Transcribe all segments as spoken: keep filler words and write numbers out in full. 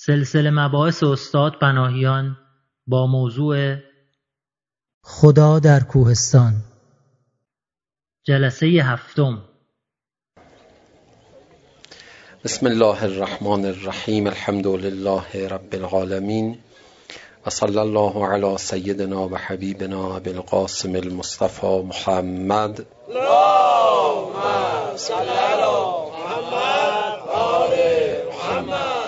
سلسله مباحث استاد پناهیان با موضوع خدا در کوهستان، جلسه هفتم. بسم الله الرحمن الرحیم. الحمد لله رب العالمین و صلی الله علی سیدنا و حبیبنا ابی القاسم المصطفى محمد. اللهم صل علی محمد و آل محمد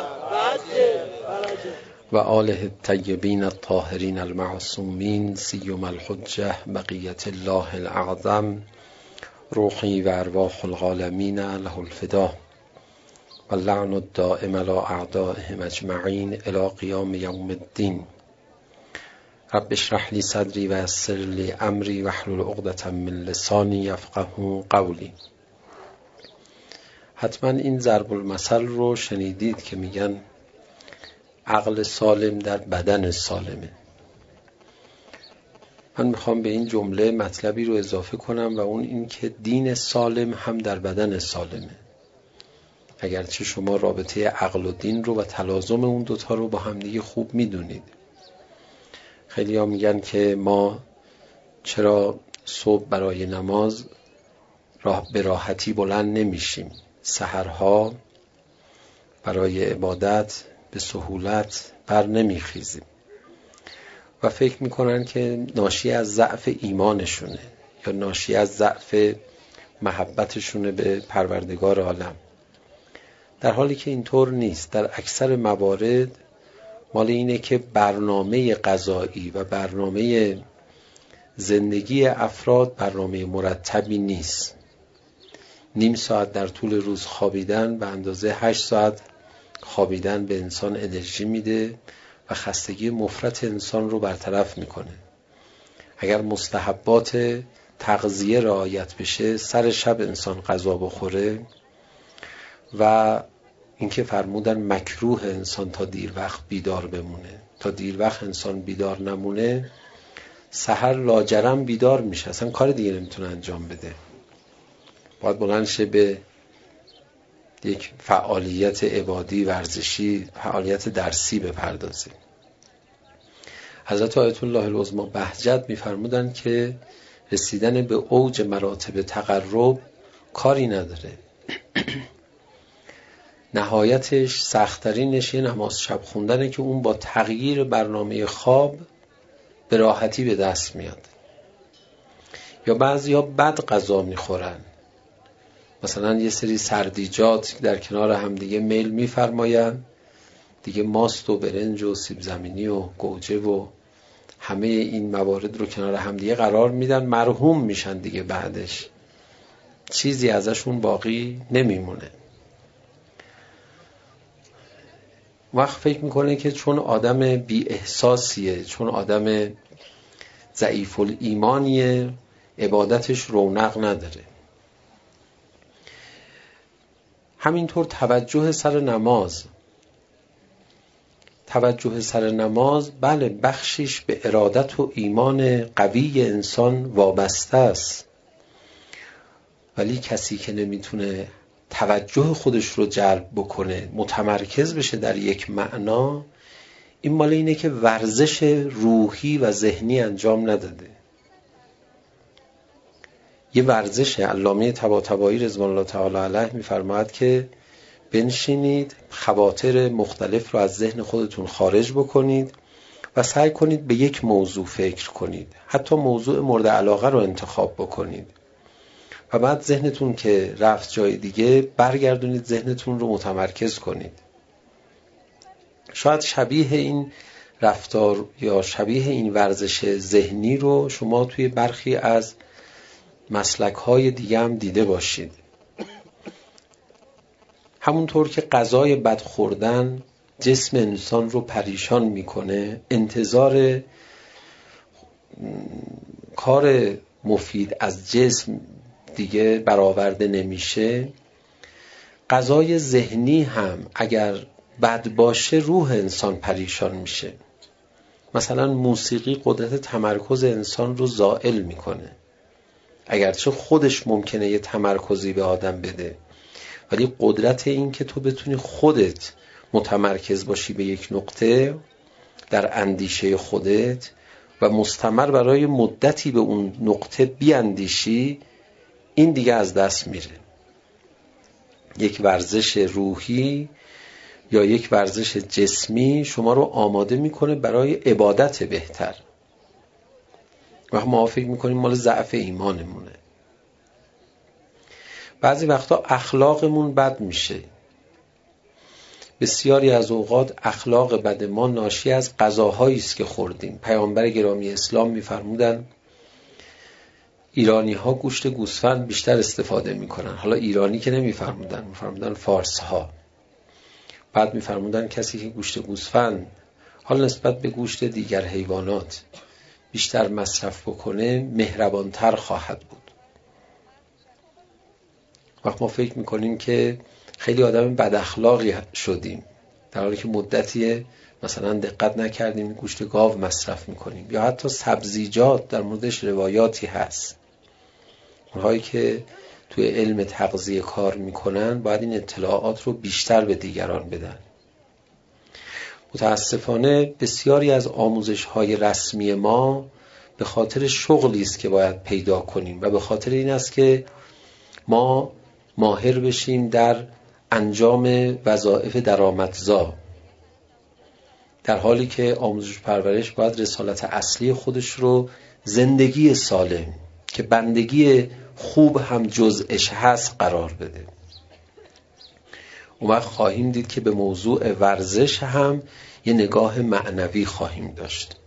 و آله الطیبین الطاهرین المعصومین سیما الحجة بقیة الله الاعظم روحی و ارواح العالمین له الفدا و اللعن الدائم علی اعدائهم اجمعین الی قیام یوم الدین. رب اشرح لی صدری و یسر لی امری واحلل عقدة من لسانی یفقهوا قولی. حتما این ضرب المثل رو شنیدید که میگن عقل سالم در بدن سالمه. من میخوام به این جمله مطلبی رو اضافه کنم و اون این که دین سالم هم در بدن سالمه. اگرچه شما رابطه عقل و دین رو و تلازم اون دوتا رو با همدیگه خوب میدونید. خیلی ها میگن که ما چرا صبح برای نماز راه به راحتی بلند نمیشیم، سحرها برای عبادت به سهولت بر نمیخیزیم و فکر میکنن که ناشی از ضعف ایمانشونه یا ناشی از ضعف محبتشونه به پروردگار عالم، در حالی که اینطور نیست. در اکثر موارد مال اینه که برنامه غذایی و برنامه زندگی افراد برنامه مرتبی نیست. نیم ساعت در طول روز خوابیدن به اندازه هشت ساعت خوابیدن به انسان انرژی میده و خستگی مفرط انسان رو برطرف میکنه. اگر مستحبات تغذیه رعایت بشه، سر شب انسان غذا بخوره و اینکه فرمودن مکروه انسان تا دیر وقت بیدار بمونه. تا دیر وقت انسان بیدار نمونه، سحر لاجرم بیدار میشه، اصلا کار دیگه نمیتونه انجام بده. باید بلند شه به یک فعالیت عبادی ورزشی، فعالیت درسی بپردازه. حضرت آیت الله العظمی بهجت میفرمودن که رسیدن به اوج مراتب تقرب کاری نداره. نهایتش سخت‌ترینش یه نماز شب خوندنه که اون با تغییر برنامه خواب به راحتی به دست میاد. یا بعضیا بد غذا میخورن، مثلا یه سری سردیجات در کنار هم دیگه میل میفرماین، دیگه ماست و برنج و سیب زمینی و گوجه و همه این موارد رو کنار هم دیگه قرار میدن، مرحوم میشن دیگه، بعدش چیزی ازشون باقی نمیمونه. وقت فکر میکنه که چون آدم بی احساسیه، چون آدم ضعیف الایمانیه، عبادتش رونق نداره. همینطور توجه سر نماز توجه سر نماز بله بخشش به ارادت و ایمان قوی انسان وابسته است، ولی کسی که نمیتونه توجه خودش رو جلب بکنه، متمرکز بشه در یک معنا، این مال اینه که ورزش روحی و ذهنی انجام نداده. یه ورزش علامه طباطبایی رضوان الله تعالی علیه میفرماید که بنشینید، خواطر مختلف رو از ذهن خودتون خارج بکنید و سعی کنید به یک موضوع فکر کنید، حتی موضوع مورد علاقه رو انتخاب بکنید و بعد ذهنتون که رفت جای دیگه برگردونید، ذهنتون رو متمرکز کنید. شاید شبیه این رفتار یا شبیه این ورزش ذهنی رو شما توی برخی از مسلک‌های دیگه هم دیده باشید. همونطور که غذای بد خوردن جسم انسان رو پریشان میکنه، انتظار کار مفید از جسم دیگه برآورده نمیشه، غذای ذهنی هم اگر بد باشه روح انسان پریشان میشه. مثلا موسیقی قدرت تمرکز انسان رو زائل میکنه، اگرچه خودش ممکنه یه تمرکزی به آدم بده، ولی قدرت این که تو بتونی خودت متمرکز باشی به یک نقطه در اندیشه خودت و مستمر برای مدتی به اون نقطه بیاندیشی، این دیگه از دست میره. یک ورزش روحی یا یک ورزش جسمی شما رو آماده میکنه برای عبادت بهتر. وقت ما فکر میکنیم مال ضعف ایمانمونه. بعضی وقتا اخلاقمون بد میشه. بسیاری از اوقات اخلاق بد ما ناشی از غذاهایی است که خوردیم. پیامبر گرامی اسلام میفرمودن ایرانی ها گوشت گوسفند بیشتر استفاده میکنن. حالا ایرانی که نمیفرمودن، میفرمودن فارس ها. بعد میفرمودن کسی که گوشت گوسفند حالا نسبت به گوشت دیگر حیوانات بیشتر مصرف بکنه مهربانتر خواهد بود. وقت ما فکر میکنیم که خیلی آدم بد اخلاقی شدیم در حالی که مدتی مثلا دقت نکردیم گوشت گاو مصرف میکنیم، یا حتی سبزیجات در موردش روایاتی هست. اونهایی که توی علم تغذیه کار میکنن باید این اطلاعات رو بیشتر به دیگران بدن. متاسفانه بسیاری از آموزش‌های رسمی ما به خاطر شغلی است که باید پیدا کنیم و به خاطر این است که ما ماهر بشیم در انجام وظایف درآمدزا، در حالی که آموزش پرورش باید رسالت اصلی خودش رو زندگی سالم که بندگی خوب هم جزءش هست قرار بده. اون وقت خواهیم دید که به موضوع ورزش هم یه نگاه معنوی خواهیم داشت.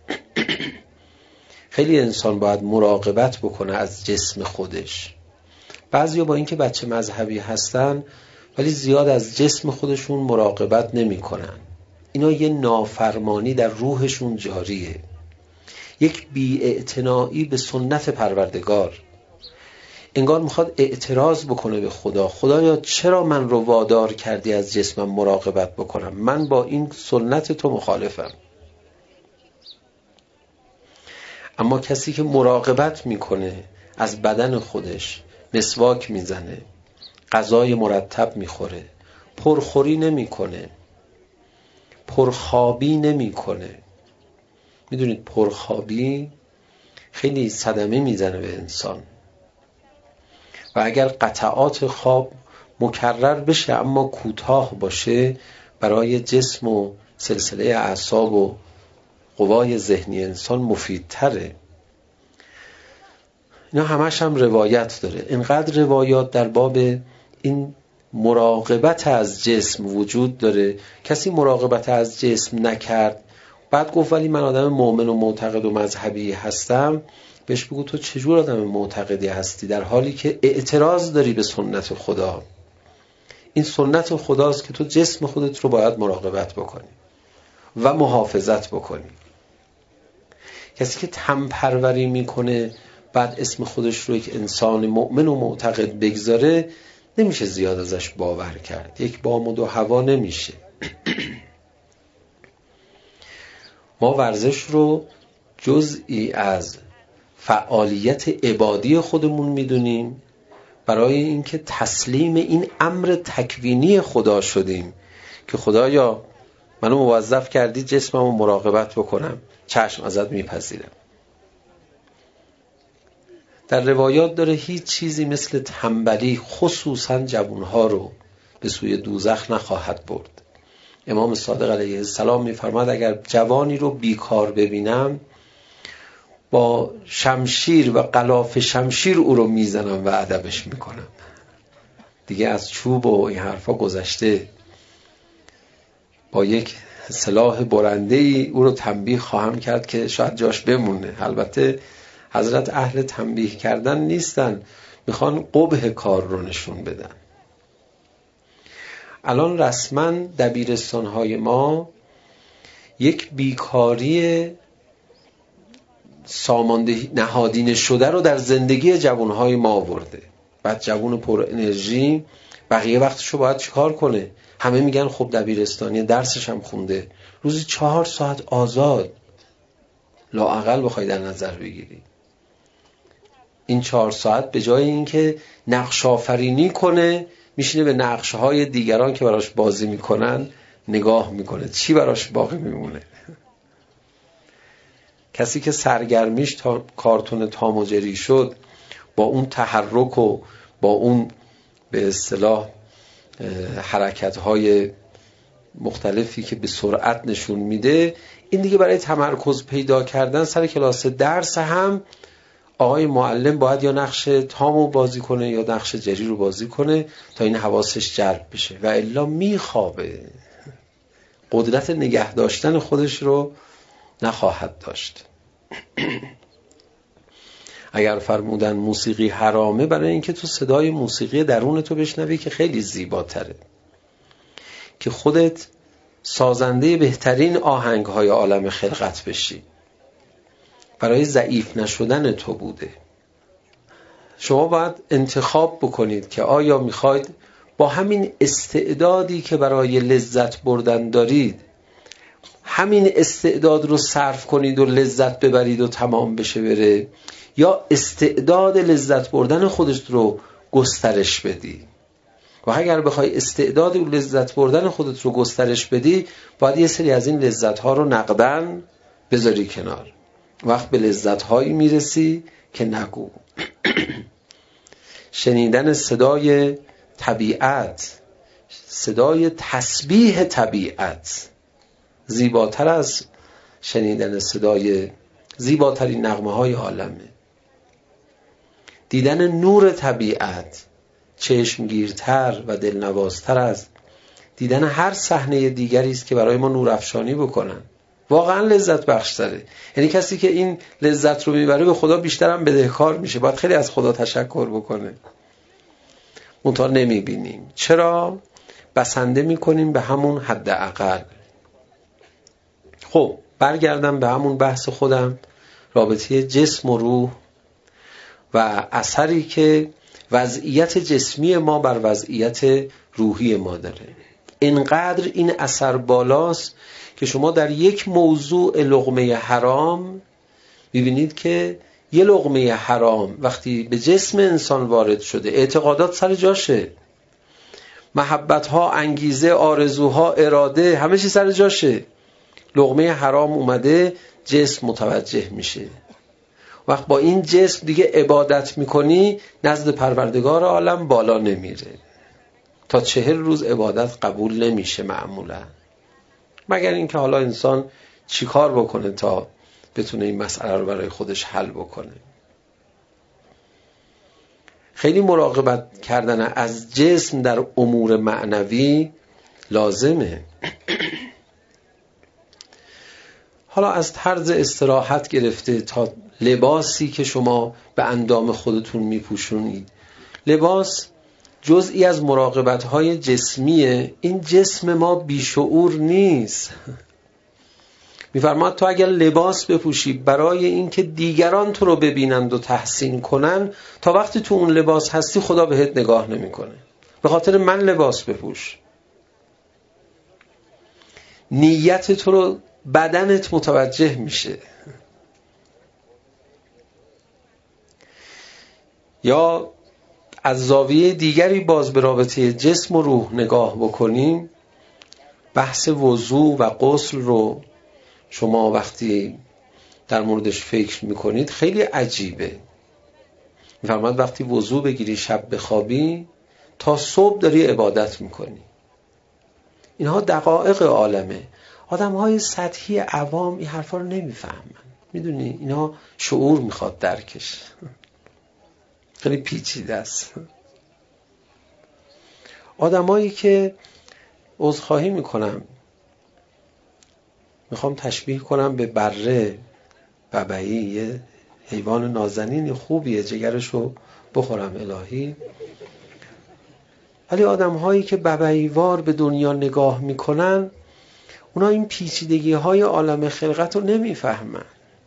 خیلی انسان باید مراقبت بکنه از جسم خودش. بعضیا با اینکه بچه مذهبی هستن ولی زیاد از جسم خودشون مراقبت نمی کنن. اینا یه نافرمانی در روحشون جاریه، یک بی‌اعتنایی به سنت پروردگار. انگار میخواد اعتراض بکنه به خدا. خدایا چرا من رو وادار کردی از جسمم مراقبت بکنم؟ من با این سنت تو مخالفم. اما کسی که مراقبت میکنه از بدن خودش، مسواک میزنه، غذای مرتب میخوره، پرخوری نمیکنه، پرخوابی نمیکنه. میدونید پرخوابی خیلی صدمه میزنه به انسان و اگر قطعات خواب مکرر بشه اما کوتاه باشه برای جسم و سلسله اعصاب و قوای ذهنی انسان مفیدتره. اینا همش هم روایت داره. اینقدر روایات در باب این مراقبت از جسم وجود داره. کسی مراقبت از جسم نکرد بعد گفت ولی من آدم مؤمن و معتقد و مذهبی هستم، بهش بگو تو چجور آدم معتقدی هستی در حالی که اعتراض داری به سنت خدا؟ این سنت خداست که تو جسم خودت رو باید مراقبت بکنی و محافظت بکنی. کسی که تن پروری میکنه بعد اسم خودش رو یک انسان مؤمن و معتقد بگذاره نمیشه زیاد ازش باور کرد. یک بام و دو هوا نمیشه. ما ورزش رو جزئی از فعالیت عبادی خودمون میدونیم برای اینکه تسلیم این امر تکوینی خدا شدیم که خدایا منو موظف کردی جسممو مراقبت بکنم، چشم ازت میپذیرم. در روایات داره هیچ چیزی مثل تنبلی خصوصا جوانها رو به سوی دوزخ نخواهد برد. امام صادق علیه السلام میفرماد اگر جوانی رو بیکار ببینم با شمشیر و غلاف شمشیر او رو میزنم و ادبش میکنم. دیگه از چوب و این حرفا گذشته، با یک سلاح برنده‌ای او رو تنبیه خواهم کرد که شاید جاش بمونه. البته حضرت اهل تنبیه کردن نیستن، میخوان قبح کار رو نشون بدن. الان رسما دبیرستان‌های ما یک بیکاری ساماندهی نهادینه شده رو در زندگی جوانهای ما آورده. بعد جوان پر انرژی بقیه وقتشو باید چیکار کنه؟ همه میگن خب دبیرستانی درسش هم خونده، روزی چهار ساعت آزاد لااقل بخوای در نظر بگیری. این چهار ساعت به جای اینکه نقش آفرینی کنه میشینه به نقشهای دیگران که براش بازی میکنن نگاه میکنه، چی براش باقی میمونه؟ کسی که سرگرمیش تا کارتون تام و جری شد، با اون تحرک و با اون به اصطلاح حرکت‌های مختلفی که به سرعت نشون میده، این دیگه برای تمرکز پیدا کردن سر کلاس درس هم آقای معلم باید یا نقش تامو بازی کنه یا نقش جری رو بازی کنه تا این حواسش جلب بشه، و الا میخوابه، قدرت نگه داشتن خودش رو نخواهد داشت. اگر فرمودن موسیقی حرامه، برای اینکه تو صدای موسیقی درون تو بشنوی که خیلی زیباتره، که خودت سازنده بهترین آهنگ‌های عالم خلقت بشی، برای ضعیف نشدن تو بوده. شما باید انتخاب بکنید که آیا میخواید با همین استعدادی که برای لذت بردن دارید، همین استعداد رو صرف کنید و لذت ببرید و تمام بشه بره، یا استعداد لذت بردن خودت رو گسترش بدی. و اگر بخوای استعداد و لذت بردن خودت رو گسترش بدی، باید یه سری از این لذت‌ها رو نقدن بذاری کنار. وقت به لذت‌هایی میرسی که نگو. شنیدن صدای طبیعت، صدای تسبیح طبیعت، زیباتر از شنیدن صدای زیباترین نغمه‌های عالمه. دیدن نور طبیعت چشمگیرتر و دلنوازتر از دیدن هر صحنه دیگری است که برای ما نورافشانی بکنن. واقعا لذت بخش تره. یعنی کسی که این لذت رو میبره به خدا بیشتر هم بدهکار میشه، باید خیلی از خدا تشکر بکنه. منتها نمیبینیم. چرا؟ بسنده میکنیم به همون حد اقل. خب برگردم به همون بحث خودم، رابطه جسم و روح و اثری که وضعیت جسمی ما بر وضعیت روحی ما داره. اینقدر این اثر بالاست که شما در یک موضوع لقمه حرام ببینید که یه لقمه حرام وقتی به جسم انسان وارد شده، اعتقادات سر جاشه، محبت‌ها، انگیزه، آرزوها، اراده، همه چی سر جاشه. لقمه حرام اومده، جسم متوجه میشه. وقت با این جسم دیگه عبادت میکنی، نزد پروردگار عالم بالا نمیره. تا چهل روز عبادت قبول نمیشه معمولا، مگر اینکه حالا انسان چیکار بکنه تا بتونه این مسئله رو برای خودش حل بکنه. خیلی مراقبت کردن از جسم در امور معنوی لازمه. حالا از طرز استراحت گرفته تا لباسی که شما به اندام خودتون میپوشونید، لباس جزئی از مراقبت‌های جسمیه. این جسم ما بیشعور نیست. میفرماد تو اگر لباس بپوشی برای اینکه دیگران تو رو ببینند و تحسین کنن، تا وقتی تو اون لباس هستی خدا بهت نگاه نمیکنه. به خاطر من لباس بپوش. نیت تو رو بدنت متوجه میشه. یا از زاویه دیگری باز به رابطه جسم و روح نگاه بکنیم، بحث وضو و غسل رو شما وقتی در موردش فکر میکنید خیلی عجیبه. میفرماد وقتی وضو بگیری شب بخوابی تا صبح داری عبادت میکنی. اینها دقایق عالمه. آدم های سطحی عوام این حرفا رو نمیفهمن. میدونی اینها شعور میخواد درکش، خیلی پیچیده است. آدمایی که عذرخواهی میکنم، میخوام تشبیه کنم به بره، ببعی، یه حیوان نازنین خوبیه، جگرشو بخورم الهی. ولی آدمهایی که ببعیوار به دنیا نگاه میکنن، اونا این پیچیدگی های عالم خلقت رو نمیفهمن.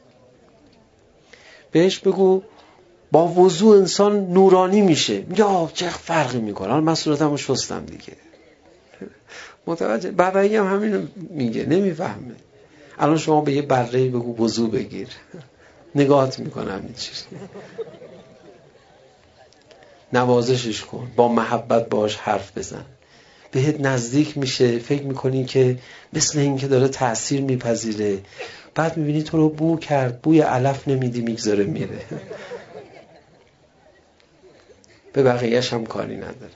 بهش بگو با وضو انسان نورانی میشه، میگه آه چه فرقی میکنه، حالا من صورتمو شستم دیگه. متوجه؟ ببعی هم همین میگه، نمیفهمه. الان شما به یه بره‌ای بگو وضو بگیر، نگاهت میکنه همین چیز، نوازشش کن، با محبت باهاش حرف بزن، بهت نزدیک میشه، فکر میکنی که مثل این که داره تأثیر میپذیره، بعد میبینی تو رو بو کرد، بوی علف نمیدی میگذاره میره. به بقیهش هم کاری نداره.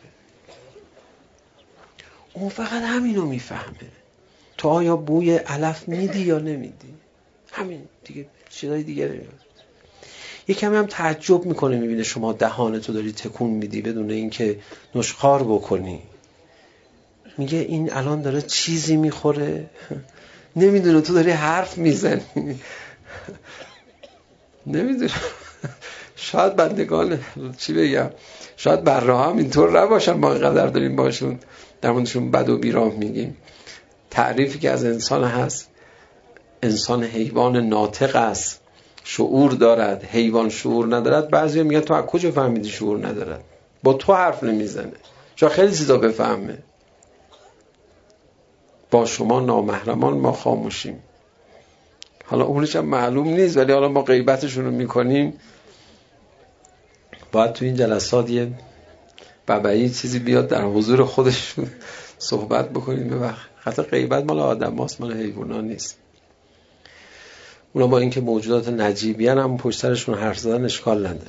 اون فقط همینو میفهمه. تو آیا بوی علف میدی یا نمیدی؟ همین دیگه، چیزای دیگه نمیاد. یکم هم تعجب میکنه میبینه شما دهانتو داری تکون میدی بدون اینکه نشخوار بکنی. میگه این الان داره چیزی میخوره، نمیدونه تو داری حرف میزنی. نمیدونه. شاید بندگان چی بگم، شاید برا هم اینطور نباشن، ما اینقدر داریم باشون در موردشون بد و بیراه میگیم. تعریفی که از انسان هست، انسان حیوان ناطق است، شعور دارد، حیوان شعور ندارد. بعضی میگن تو از کجا فهمیدی شعور ندارد؟ با تو حرف نمیزنه، شاید خیلی چیزا بفهمه. با شما نامحرمان ما خاموشیم. حالا اونش هم معلوم نیست، ولی حالا ما غیبتشون رو میکنیم. باید تو این جلسات یه ببعی چیزی بیاد در حضور خودشون صحبت بکنیم. به وقت خاطر غیبت مال آدم هاست، مال حیوانات نیست. اونا با اینکه موجودات نجیبیان هم پشت سرشون حرف زدن اشکال نداره.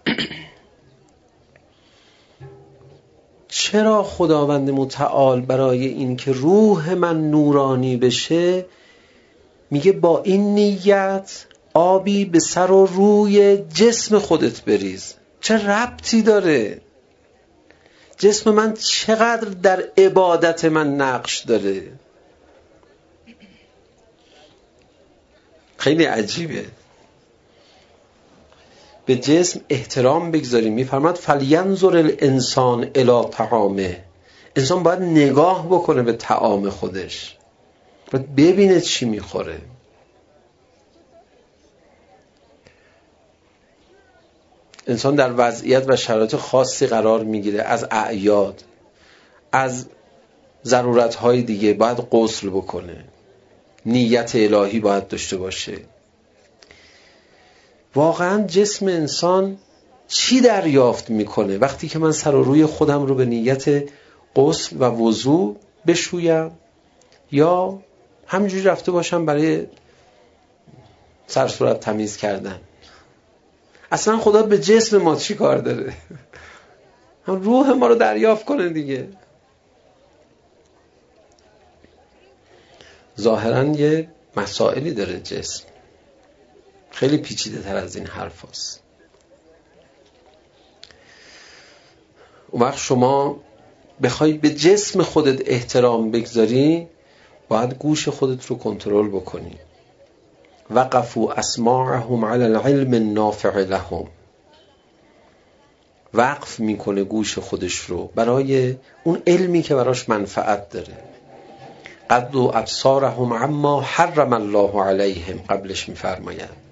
چرا خداوند متعال برای این که روح من نورانی بشه میگه با این نیت آبی به سر و روی جسم خودت بریز؟ چه ربطی داره؟ جسم من چقدر در عبادت من نقش داره؟ خیلی عجیبه. به جسم احترام بگذاریم. میفرماد فلینظر الانسان الی طعامه. انسان باید نگاه بکنه به طعام خودش، باید ببینه چی میخوره. انسان در وضعیت و شرایط خاصی قرار میگیره، از اعیاد، از ضرورت‌های دیگه باید غسل بکنه، نیت الهی باید داشته باشه. واقعا جسم انسان چی دریافت میکنه وقتی که من سر و روی خودم رو به نیت غسل و وضو بشویم یا همینجوری رفته باشم برای سر صورت تمیز کردن؟ اصلا خدا به جسم ما چی کار داره؟ هم روح ما رو دریافت کنه دیگه. ظاهراً یه مسائلی داره جسم، خیلی پیچیده تر از این حرف هست. اون وقت شما بخوای به جسم خودت احترام بگذاری باید گوش خودت رو کنترل بکنی. وقفوا اسماعهم علی العلم النافع لهم. وقف میکنه گوش خودش رو برای اون علمی که براش منفعت داره. قدوا ابصارهم عما حرم الله علیهم، قبلش میفرماید.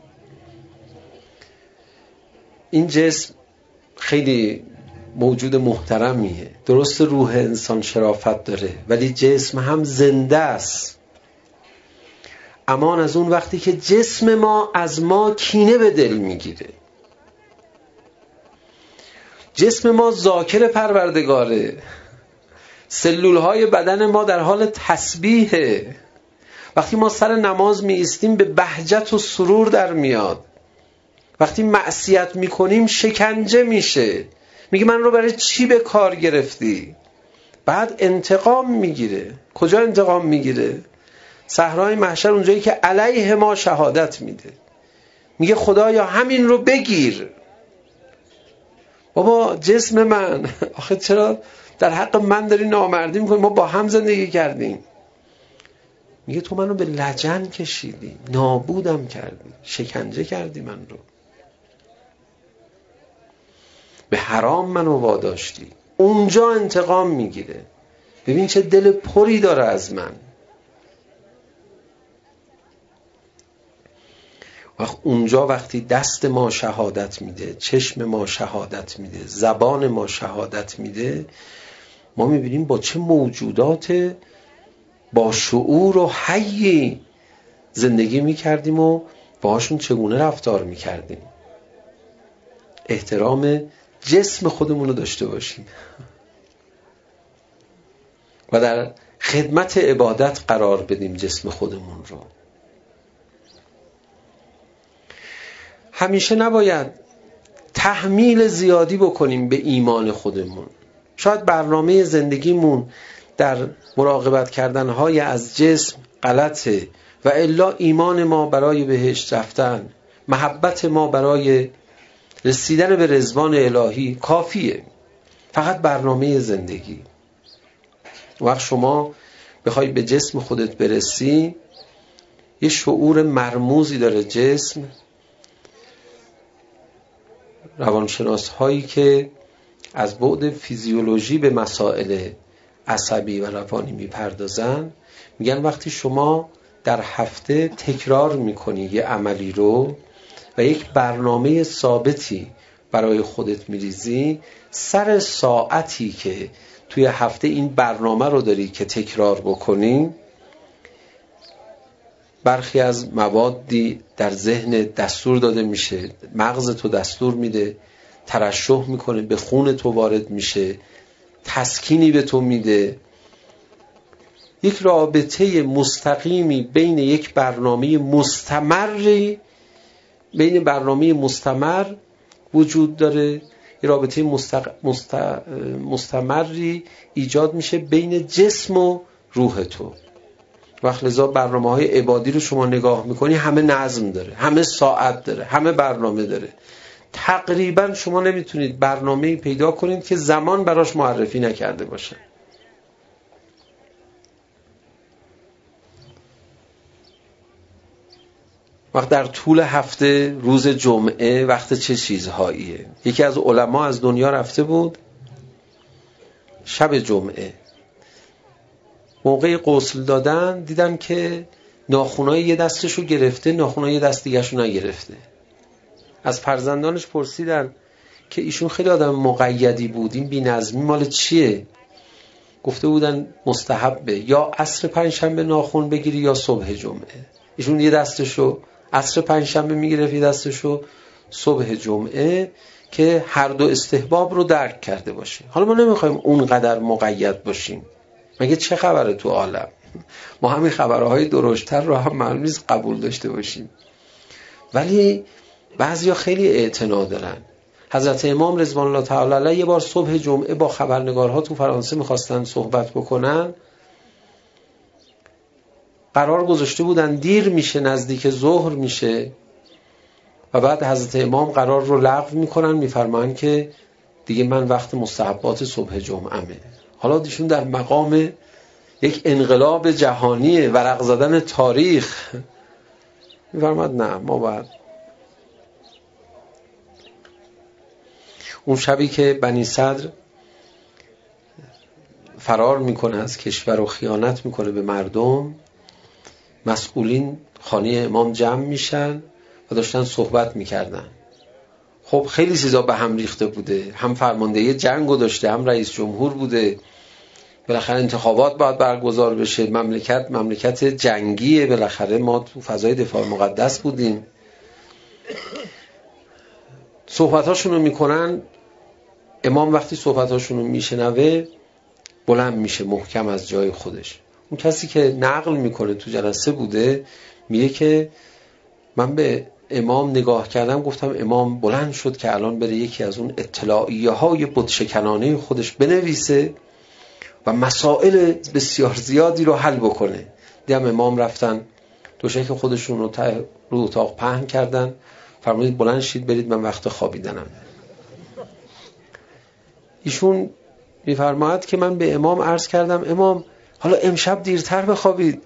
این جسم خیلی موجود محترمیه، درست روح انسان شرافت داره ولی جسم هم زنده است. امان از اون وقتی که جسم ما از ما کینه به دل میگیره. جسم ما ذاکر پروردگاره، سلولهای بدن ما در حال تسبیحه. وقتی ما سر نماز می ایستیم به بهجت و سرور در میاد. وقتی معصیت میکنیم شکنجه میشه، میگه من رو برای چی به کار گرفتی؟ بعد انتقام میگیره. کجا انتقام میگیره؟ صحرای محشر، اونجایی که علیه ما شهادت میده، میگه خدایا همین رو بگیر. بابا جسم من، آخه چرا در حق من داری نامردی میکنی؟ ما با هم زندگی کردیم. میگه تو منو به لجن کشیدی، نابودم کردی، شکنجه کردی من رو، به حرام منو واداشتی. اونجا انتقام میگیره. ببین چه دل پری داره از من. وقت اونجا وقتی دست ما شهادت میده، چشم ما شهادت میده، زبان ما شهادت میده، ما میبینیم با چه موجودات با شعور و حی زندگی میکردیم و باهاشون چگونه رفتار میکردیم. احترام جسم خودمون رو داشته باشیم. و در خدمت عبادت قرار بدیم جسم خودمون رو. همیشه نباید تحمیل زیادی بکنیم به ایمان خودمون. شاید برنامه زندگیمون در مراقبت کردنهای از جسم غلطه و الا ایمان ما برای بهشت رفتن، محبت ما برای رسیدن به رضوان الهی کافیه. فقط برنامه زندگی. وقت شما بخوای به جسم خودت برسی، یه شعور مرموزی داره جسم. روانشناس هایی که از بعد فیزیولوژی به مسائل عصبی و روانی میپردازن میگن وقتی شما در هفته تکرار میکنی یه عملی رو و یک برنامه ثابتی برای خودت میریزی، سر ساعتی که توی هفته این برنامه رو داری که تکرار بکنی، برخی از موادی در ذهن دستور داده میشه، مغز تو دستور میده، ترشح میکنه، به خون تو وارد میشه، تسکینی به تو میده. یک رابطه مستقیمی بین یک برنامه مستمری بین برنامه مستمر وجود داره، یک رابطه مستق... مست... مستمری ایجاد میشه بین جسم و روح تو. وقت لذا برنامه های عبادی رو شما نگاه میکنی، همه نظم داره، همه ساعت داره، همه برنامه داره. تقریبا شما نمیتونید برنامه‌ای پیدا کنید که زمان براش معرفی نکرده باشه. وقت در طول هفته روز جمعه وقت چه چیزهاییه؟ یکی از علما از دنیا رفته بود شب جمعه، موقع غسل دادن دیدم که ناخنای یه دستشو گرفته، ناخنای یه دست دیگه‌شو نگرفته. از فرزندانش پرسیدن که ایشون خیلی آدم مقیدی بود، این بی‌نظمی مال چیه؟ گفته بودن مستحبه، یا عصر پنجشنبه ناخن بگیری یا صبح جمعه. ایشون یه دستشو عصر پنجشنبه میگرفت، یه دستشو صبح جمعه، که هر دو استحباب رو درک کرده باشه. حالا ما نمیخوایم اونقدر مقید باشیم، مگه چه خبره تو عالم؟ ما همین خبرهای درشتر رو هم معلوم نیست قبول داشته باشیم. ولی بعضیا خیلی اعتنا دارن. حضرت امام رضوان الله تعالی علیه یه بار صبح جمعه با خبرنگارها تو فرانسه میخواستن صحبت بکنن، قرار گذاشته بودن دیر میشه، نزدیک ظهر میشه، و بعد حضرت امام قرار رو لغو میکنن، میفرمان که دیگه من وقت مستحبات صبح جمعه‌مه. حالا دیشون در مقام یک انقلاب جهانی، ورق زدن تاریخ، میفرماد نه، ما باید. اون شبی که بنی صدر فرار میکنه از کشور و خیانت میکنه به مردم، مسئولین خانه امام جمع میشن و داشتن صحبت میکردن. خب خیلی چیزا به هم ریخته بوده، هم فرماندهی جنگو داشته، هم رئیس جمهور بوده، بالاخره انتخابات باید برگزار بشه، مملکت مملکت جنگیه، بالاخره ما تو فضای دفاع مقدس بودیم. صحبتاشونو میکنن، امام وقتی صحبتاشونو میشنوه بلند میشه محکم از جای خودش. اون کسی که نقل میکنه تو جلسه بوده، میگه که من به امام نگاه کردم، گفتم امام بلند شد که الان بره یکی از اون اطلاعیه های بتشکنانه خودش بنویسه و مسائل بسیار زیادی رو حل بکنه. دیدم امام رفتن دوشک خودشون رو رو اتاق پهن کردن، فرمودید بلند شید برید، من وقت خوابیدنم. ایشون میفرماید که من به امام عرض کردم امام حالا امشب دیرتر بخوابید.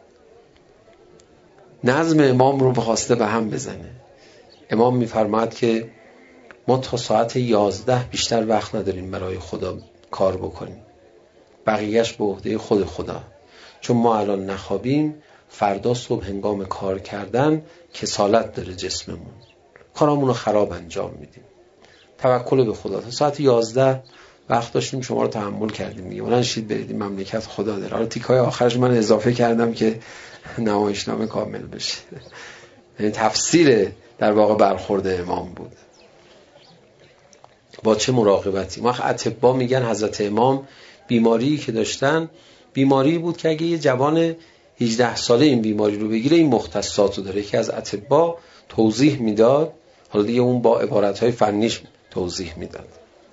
نظم امام رو بخواسته به هم بزنه. امام میفرماید که ما تا ساعت یازده بیشتر وقت نداریم برای خدا کار بکنیم، بقیهش به عهده خود خدا، چون ما الان نخوابیم فردا صبح هنگام کار کردن کسالت داره جسممون، کارامون رو خراب انجام میدیم. توکل به خدا. تا ساعت یازده وقت داشتیم، شما رو تحمل کردیم میگه بلند شید برید، مملکت خدا داره. حالا تیکای آخرش من اضافه کردم که نمایشنامه کامل بشه. یعنی تفسیر در واقع برخورد امام بود. با چه مراقبتی. ما اطباء میگن حضرت امام بیماری که داشتن بیماری بود که اگه یه جوان هجده ساله این بیماری رو بگیره این مختصات رو داره که از اطباء توضیح میداد، حالا دیگه اون با عبارتهای فنیش توضیح میداد.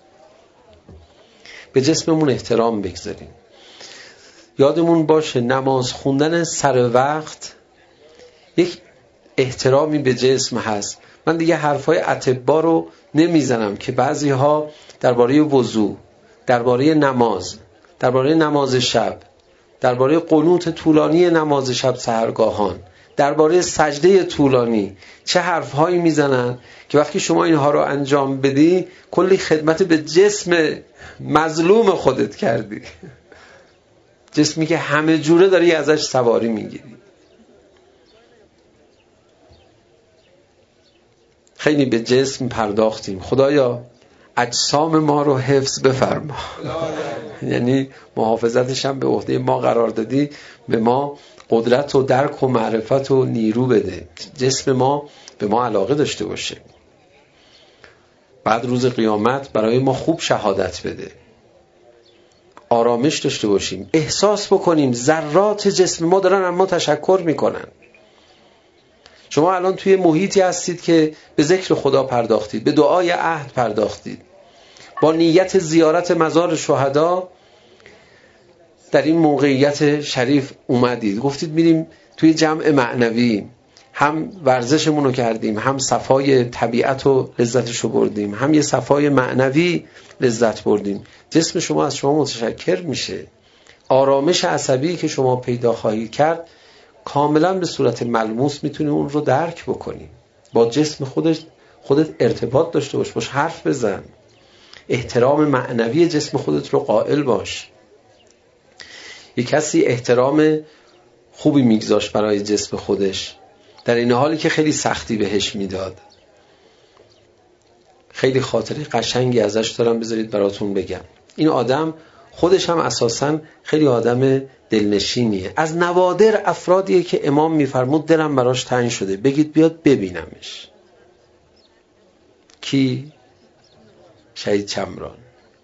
به جسممون احترام بگذاریم. یادمون باشه نماز خوندن سر وقت یک احترامی به جسم هست. من دیگه حرفای اطباء رو نمیزنم که بعضی ها درباره وضو، درباره نماز، درباره نماز شب، درباره قنوت طولانی نماز شب سحرگاهان، درباره سجده طولانی چه حرفهایی میزنن که وقتی شما اینها رو انجام بدی کلی خدمت به جسم مظلوم خودت کردی. جسمی که همه جوره داری ازش سواری میگیری. خیلی به جسم پرداختیم. خدایا اجسام ما رو حفظ بفرما. یعنی محافظتش هم به عهده ما قرار دادی، به ما قدرت و درک و معرفت و نیرو بده، جسم ما به ما علاقه داشته باشه، بعد روز قیامت برای ما خوب شهادت بده، آرامش داشته باشیم، احساس بکنیم ذرات جسم ما دارن اما تشکر میکنن. شما الان توی محیطی هستید که به ذکر خدا پرداختید، به دعای عهد پرداختید، با نیت زیارت مزار شهدا در این موقعیت شریف اومدید، گفتید میریم توی جمع معنوی، هم ورزشمون رو کردیم، هم صفای طبیعت و لذتش رو بردیم، هم یه صفای معنوی لذت بردیم. جسم شما از شما متشکر میشه. آرامش عصبی که شما پیدا خواهید کرد کاملا به صورت ملموس میتونی اون رو درک بکنی. با جسم خودش خودت ارتباط داشته باش، باش حرف بزن، احترام معنوی جسم خودت رو قائل باش. یک کسی احترام خوبی میگذاشت برای جسم خودش در این حالی که خیلی سختی بهش میداد. خیلی خاطره قشنگی ازش دارم، بذارید براتون بگم. این آدم خودش هم اساساً خیلی آدم دلنشینیه. از نوادر افرادیه که امام میفرمود دلم براش تنگ شده، بگید بیاد ببینمش. کی؟ شهید چمران،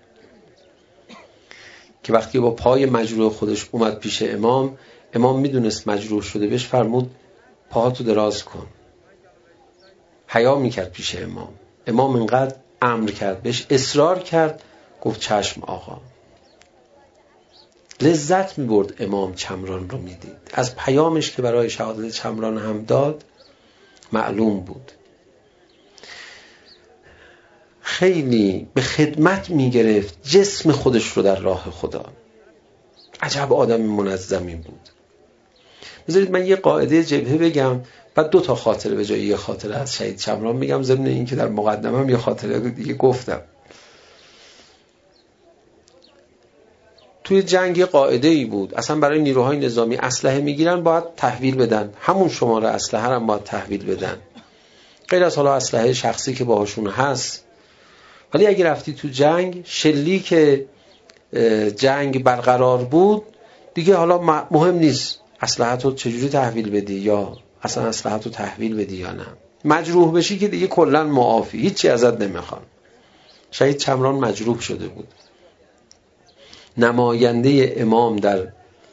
که وقتی با پای مجروح خودش اومد پیش امام، امام میدونست مجروح شده، بهش فرمود پاهاتو دراز کن. حیا میکرد پیش امام. امام اینقدر امر کرد، بهش اصرار کرد، گفت چشم آقا. لذت میبرد امام چمران رو میدید. از پیامش که برای شهادت چمران هم داد معلوم بود. خیلی به خدمت میگرفت جسم خودش رو در راه خدا. عجب آدم منظمی بود. بذارید من یه قاعده جبهه بگم، بعد دو تا خاطره به جای یه خاطره از شهید چمران میگم، ضمن این که در مقدمم یه خاطره دیگه گفتم. توی جنگ قاعده ای بود، اصلا برای نیروهای نظامی اسلحه میگیرن باید تحویل بدن، همون شماره اسلحه هم باید تحویل بدن، غیر از حالا اسلحه شخصی که باهاشون هست. ولی اگه رفتی تو جنگ، شلی که جنگ برقرار بود دیگه، حالا مهم نیست اسلحه‌تو چجوری تحویل بدی، یا اصلا اسلحه‌تو تحویل بدی یا نه. مجروح بشی که دیگه کلا معافی، هیچی ازت نمیخوان. شهید چمران مجروح شده بود. نماینده امام در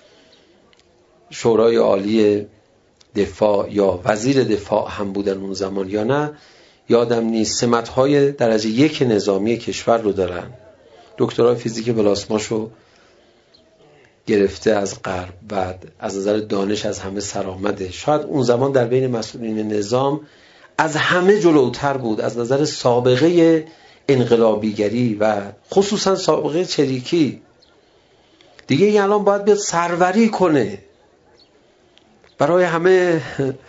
شورای عالی دفاع یا وزیر دفاع هم بودن اون زمان یا نه یادم نیست، سمت‌های درجه یک نظامی کشور رو دارن، دکترای فیزیک پلاسماشو گرفته از غرب، بعد از نظر دانش از همه سرآمده، شاید اون زمان در بین مسئولین نظام از همه جلوتر بود از نظر سابقه انقلابیگری و خصوصا سابقه چریکی. دیگه این الان باید بیاد سروری کنه برای همه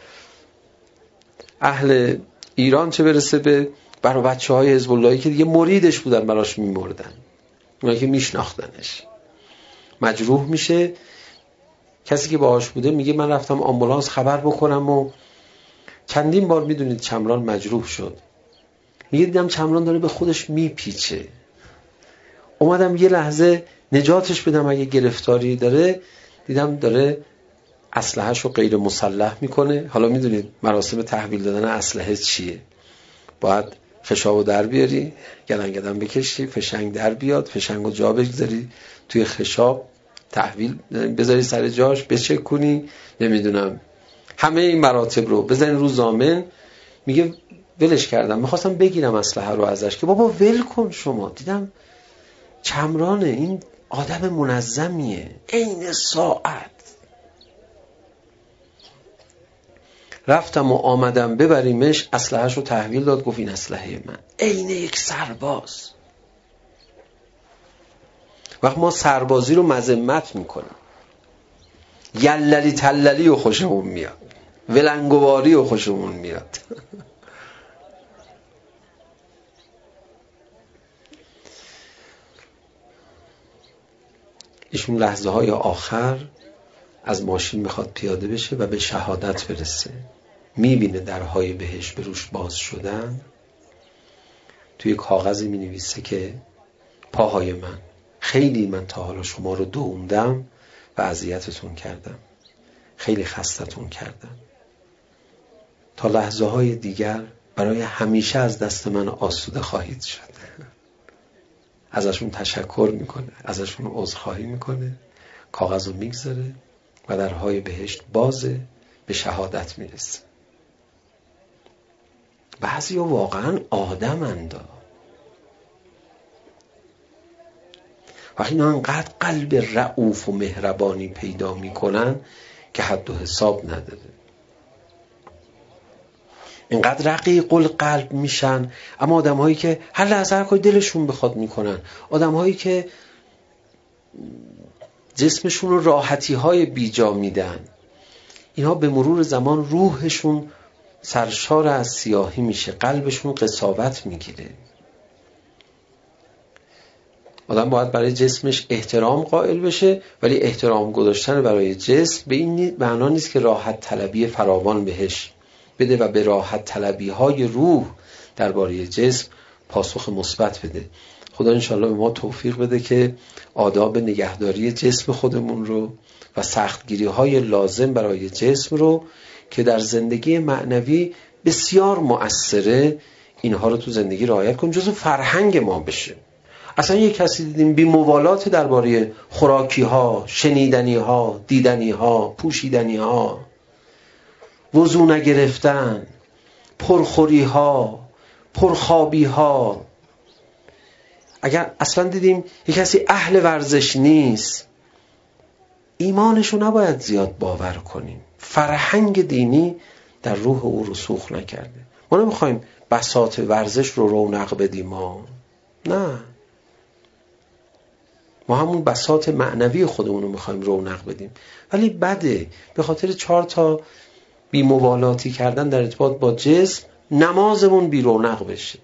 اهل ایران، چه برسه به برای بچه های حزب اللهی که دیگه مریدش بودن، براش میمردن، اونایی که میشناختنش. مجروح میشه، کسی که باهاش بوده میگه من رفتم آمبولانس خبر بکنم و چندین بار میدونید چمران مجروح شد. میگه دیدم چمران داره به خودش میپیچه، اومدم یه لحظه نجاتش بدم اگه گرفتاری داره، دیدم داره اسلحه‌شو غیر مسلح میکنه. حالا میدونید مراسم تحویل دادن اسلحه چیه، باید خشابو در بیاری، گلنگدن بکشی، فشنگ در بیاد، فشنگو جا بگذاری توی خشاب، تحویل بذاری سر جاش، بچک کنی، نمیدونم همه این مراتب رو بزنی رو ضامن. میگه ولش کردم، میخواستم بگیرم اسلحه رو ازش که بابا ول کن، شما دیدم چمرانه، این آدم منظمیه، عین ساعت. رفتم و آمدم ببریمش، اسلحه‌ش رو تحویل داد، گفت این اسلحه من، عین یک سرباز. وقت ما سربازی رو مذمت میکنیم، یللی تللی و خوشمون میاد، ولنگواری و خوشمون میاد. ایشون لحظه های آخر از ماشین میخواد پیاده بشه و به شهادت برسه. میبینه درهای بهشت به روش باز شدن. توی کاغذی مینویسه که پاهای من، خیلی من تا حالا شما رو دووندم و اذیتتون کردم، خیلی خستتون کردم. تا لحظه های دیگر برای همیشه از دست من آسوده خواهید شد. ازشون تشکر میکنه، ازشون عذرخواهی میکنه، کاغذ رو میگذاره و درهای بهشت بازه، به شهادت میرسه. بعضی ها واقعا آدمندا، وقتی اینا انقدر قلب رعوف و مهربانی پیدا میکنن که حد و حساب نداره. اینقدر رقیق القلب میشن. اما آدم هایی که هر لحظه هر کاری دلشون بخواد میکنن، آدم هایی که جسمشون رو راحتی های بیجا میدن، اینها به مرور زمان روحشون سرشار از سیاهی میشه، قلبشون قساوت میگیره. آدم باید برای جسمش احترام قائل بشه، ولی احترام گذاشتن برای جسم به این معنا نیست که راحت طلبی فراوان بهش بده و به راحت طلبی های روح درباره جسم پاسخ مثبت بده. خدا انشالله به ما توفیق بده که آداب نگهداری جسم خودمون رو و سختگیری های لازم برای جسم رو که در زندگی معنوی بسیار مؤثره، اینها رو تو زندگی رعایت کنیم، جزو فرهنگ ما بشه. اصلا یک کسی دیدیم بی مبالات درباره خوراکی ها، شنیدنی ها، دیدنی ها، پوشیدنی ها، وضو نگرفتن، پرخوری ها، پرخوابی ها. اگر اصلا دیدیم یک کسی اهل ورزش نیست، ایمانشو نباید زیاد باور کنیم. فرهنگ دینی در روح او رسوخ نکرده. ما نمیخوایم بساط ورزش رو رونق بدیم، ما نه، ما همون بساط معنوی خودمون رو میخوایم رونق بدیم. ولی بده به خاطر چهار تا بی مبالاتی کردن در ارتباط با جسم نمازمون بی رونق بشه.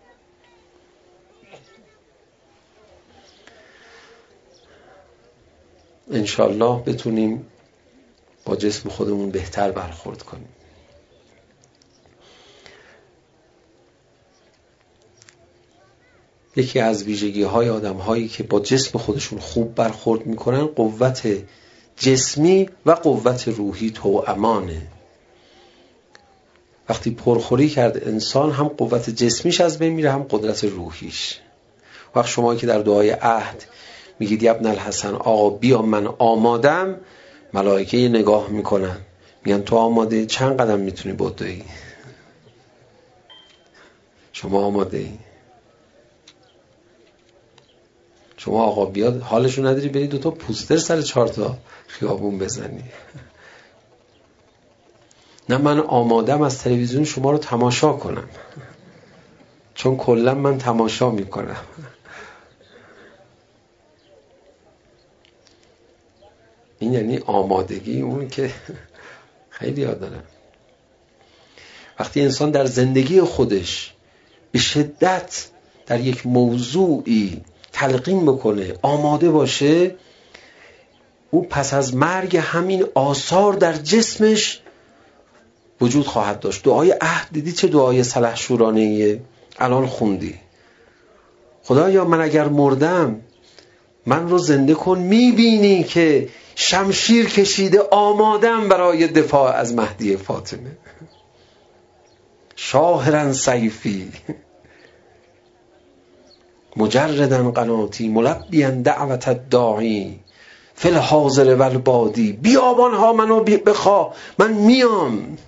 انشالله بتونیم با جسم خودمون بهتر برخورد کنیم. یکی از ویژگی های آدم هایی که با جسم خودشون خوب برخورد میکنن قوت جسمی و قوت روحی توأمانه. وقتی پرخوری کرد انسان، هم قوت جسمیش از بین میره، هم قدرت روحیش. وقت شما که در دعای عهد میگید یا ابن الحسن آقا بیا من آمادم، ملائکه یه نگاه میکنن میگن تو آماده؟ چند قدم میتونی بدوی؟ شما آماده ای؟ شما آقا بیاد حالشو نداری بری دوتا پوستر سر چهار تا خیابون بزنی؟ نه من آمادم از تلویزیون شما رو تماشا کنم، چون کلا من تماشا میکنم. این یعنی آمادگی اون که خیلی یاد دارم. وقتی انسان در زندگی خودش به شدت در یک موضوعی تلقین بکنه، آماده باشه، او پس از مرگ همین آثار در جسمش وجود خواهد داشت. دعای عهد دیدی چه دعای سلحشورانه‌ایه؟ الان خوندی خدایا من اگر مردم من رو زنده کن، میبینی که شمشیر کشیده آمادم برای دفاع از مهدی فاطمه. شاهرن سیفی، مجردن قناتی ملبیا دعوت الداعی فی الحاضر و البادی. بیابان ها منو بخوا، من میام.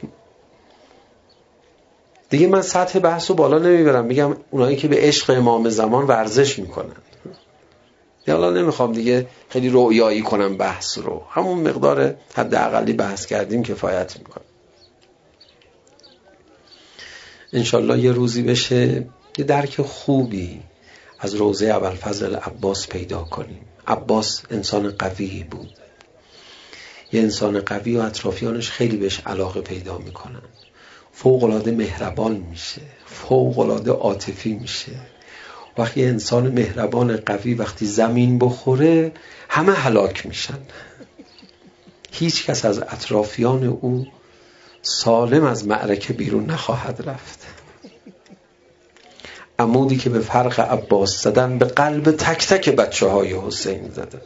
دیگه من سطح بحث رو بالا نمیبرم، میگم اونایی که به عشق امام زمان ورزش میکنن. حالا نمیخوام دیگه خیلی رویایی کنم بحث رو، همون مقدار حداقلی بحث کردیم کفایت میکنه. انشالله یه روزی بشه یه درک خوبی از روضه ابوالفضل عباس پیدا کنیم. عباس انسان قوی بود، یه انسان قوی و اطرافیانش خیلی بهش علاقه پیدا میکنن، فوق‌العاده مهربان میشه، فوق‌العاده عاطفی میشه. وقتی انسان مهربان قوی وقتی زمین بخوره همه هلاک میشن، هیچ کس از اطرافیان او سالم از معرکه بیرون نخواهد رفت. عمودی که به فرق عباس زدن به قلب تک تک بچه های حسین زدن.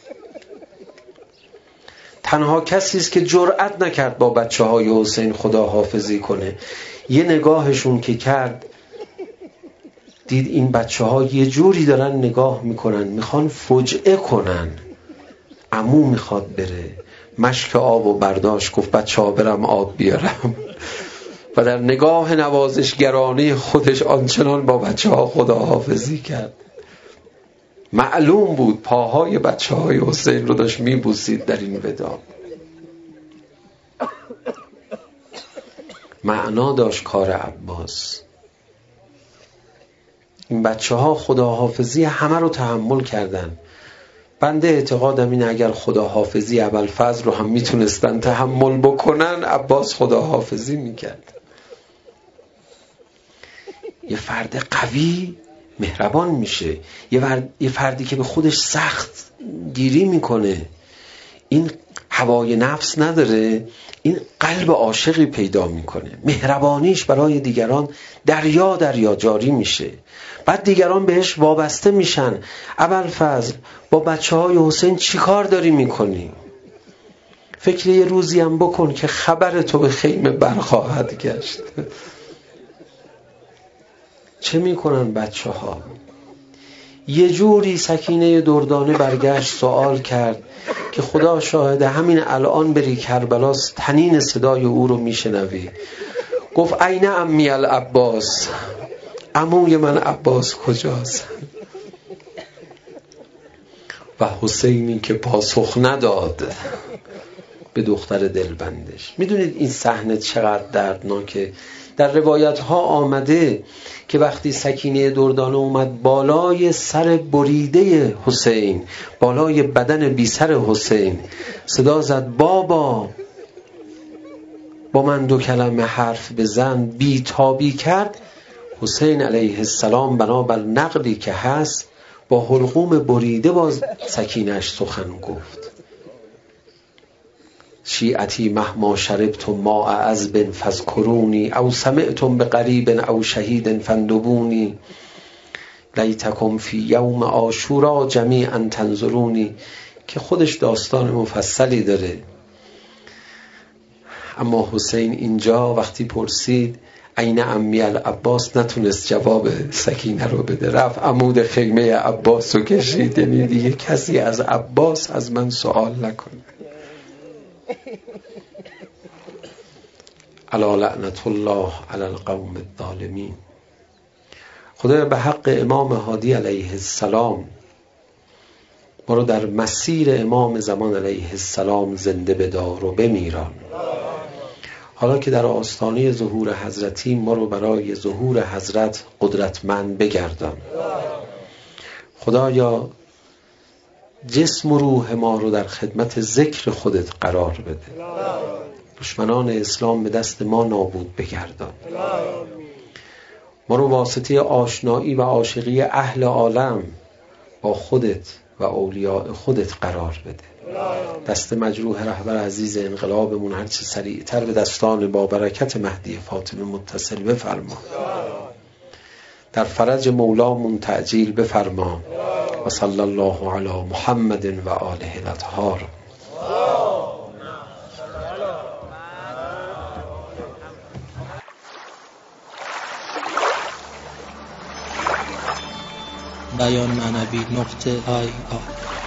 تنها کسی است که جرأت نکرد با بچه های حسین خداحافظی کنه. یه نگاهشون که کرد دید این بچه ها یه جوری دارن نگاه میکنن میخوان فجعه کنن، عمو میخواد بره، مشک آب و برداشت، گفت بچه ها برم آب بیارم و در نگاه نوازشگرانه خودش آنچنان با بچه ها خداحافظی کرد. معلوم بود پاهای بچه های حسین رو داشت میبوسید در این وداع. معنا داشت کار عباس. این بچه ها خداحافظی همه رو تحمل کردن. بنده اعتقادم اینه اگر خداحافظی ابوالفضل رو هم میتونستن تحمل بکنن، عباس خداحافظی میکرد. یه فرد قوی مهربان میشه، یه فردی که به خودش سخت گیری میکنه، این هوای نفس نداره، این قلب عاشقی پیدا میکنه، مهربانیش برای دیگران دریا دریا جاری میشه، بعد دیگران بهش وابسته میشن. ابوالفضل با بچه های حسین چی کار داری میکنی؟ فکر یه روزی هم بکن که خبر تو به خیمه برخواهد گشت. چه میکنن بچه ها؟ یه جوری سکینه دردانه برگشت سوال کرد که خدا شاهده همین الان بری کربلا تنین صدای او رو میشنوی. گفت عین عمی العباس، عموی من عباس کجاست؟ و حسینی که پاسخ نداد به دختر دلبندش. میدونید این صحنه چقدر دردناکه؟ در روایت ها آمده که وقتی سکینه دردانه اومد بالای سر بریده حسین، بالای بدن بی سر حسین، صدا زد بابا، با من دو کلمه حرف بزن. بی تابی کرد. حسین علیه السلام بنابر نقلی که هست با حلقوم بریده باز سکینش سخن گفت. شیعتی مهما شربتم ماء عذب فاذکرونی او سمعتم بقریب او شهید فاندبونی لیتکم فی یوم عاشورا جمیعا تنظرونی، که خودش داستان مفصلی داره. اما حسین اینجا وقتی پرسید عین عمی العباس نتونست جواب سکینه رو بده، رفت عمود خیمه عباس رو کشید. یعنی دیگه کسی از عباس از من سوال نکنه. الا لعنت الله علی القوم الظالمین. خدایا به حق امام هادی علیه السلام ما رو در مسیر امام زمان علیه السلام زنده بدار و بمیران. حالا که در آستانه ظهور حضرتی ما رو برای ظهور حضرت قدرتمند بگردان. خدایا جسم و روح ما رو در خدمت ذکر خودت قرار بده. دشمنان اسلام به دست ما نابود بگردان. ما رو واسطه آشنایی و عاشقی اهل عالم با خودت و اولیاء خودت قرار بده. دست مجروح رهبر عزیز انقلابمون هرچه سریعتر به دستان با برکت مهدی فاطمه متصل بفرما. در فرج مولامون تعجیل بفرما. و صلی الله علی محمد و آله الاطهار. بیان معنوی نقطه آی آر